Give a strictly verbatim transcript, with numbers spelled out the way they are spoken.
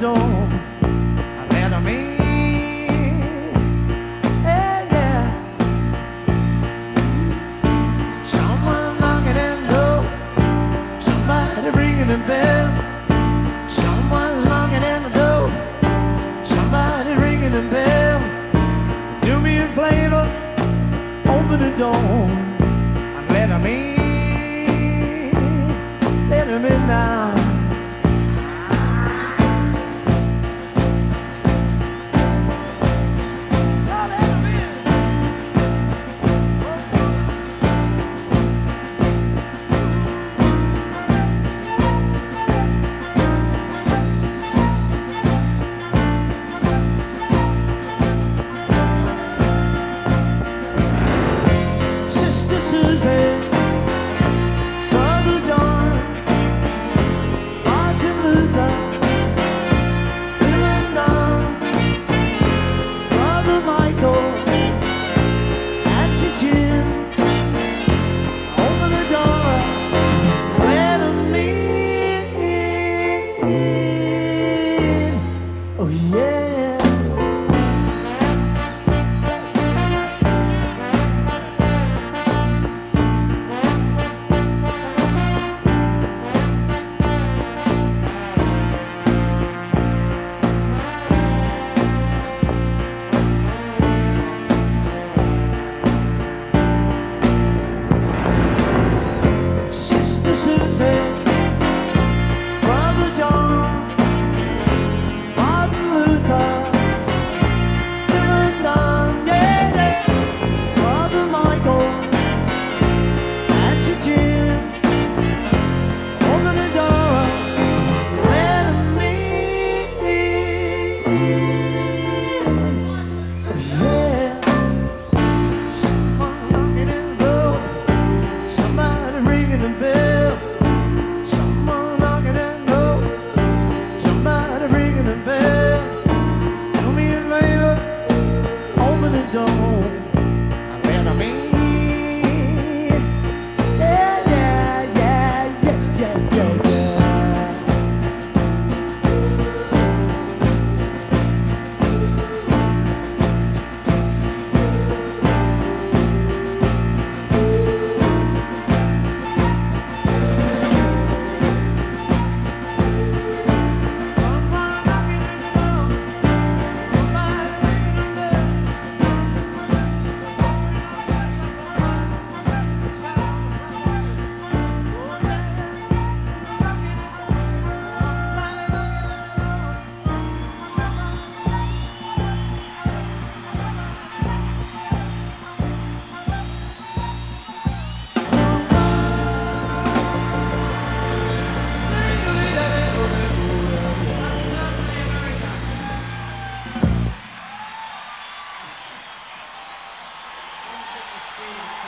door. I let him in. Yeah, yeah. Someone knocking at the door. Somebody ringing the bell. Someone's knocking at the door. Somebody ringing the bell. Do me a favor. Open the door. I let him in. Let him in now. Susie, Brother John, Martin Luther, Bill and Don, Brother Michael, Auntie Jim, open the door, let 'em in. Oh yeah. Susie, Brother John, Martin Luther, Bill and Don, yeah, yeah. Brother Michael, Auntie Jim, open the door, let 'em in. Yeah. Someone knocking at the door, somebody ringing the bell. Someone knocking at the door, somebody ringing the bell. Do me a favor, open the door, I let 'em in. Yeah, yeah, yeah, yeah, yeah, yeah, yeah. Sing